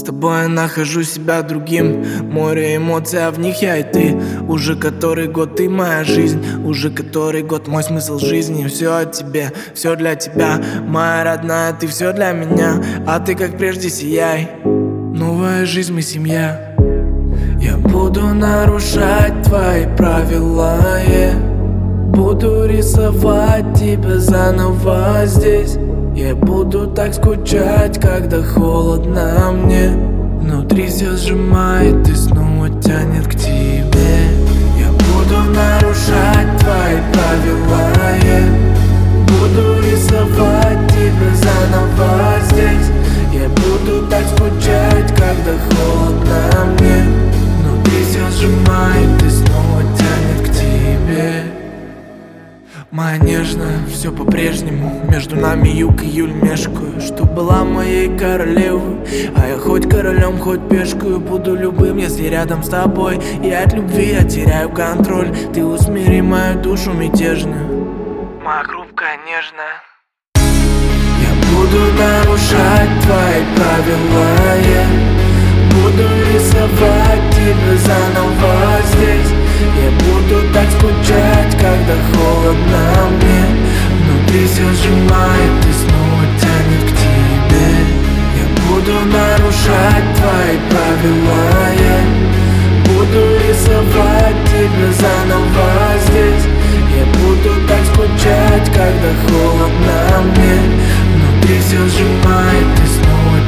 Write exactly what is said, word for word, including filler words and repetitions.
С тобой я нахожу себя другим. Море эмоций, а в них я и ты. Уже который год ты моя жизнь. Уже который год мой смысл жизни. Все о тебе, все для тебя. Моя родная, ты все для меня. А ты как прежде сияй. Новая жизнь, мы семья. Я буду нарушать твои правила, yeah. Буду рисовать тебя заново здесь. Я буду так скучать, когда холодно мне. Внутри все сжимает и снова тянет к тебе. Я буду нарушать твои правила, yeah. Буду рисовать тебя заново здесь. Я буду так скучать, когда холодно мне. Внутри все сжимает и снова тянет к тебе. Моя нежная, все по-прежнему. Между нами юг и июль мешкаю. Что была моей королевой, а я хоть королем, хоть пешкою. Буду любым, если рядом с тобой. И от любви я теряю контроль. Ты усмири мою душу мятежную, моя хрупкая, нежная. Я буду нарушать твои правила, yeah. Буду рисовать тебя заново здесь. Я буду так скучать, когда холодно мне. Внутри все сжимает и снова тянет к тебе. Я буду нарушать твои правила, yeah. Буду рисовать тебя заново здесь. Я буду так скучать, когда холодно мне. Внутри все сжимает и снова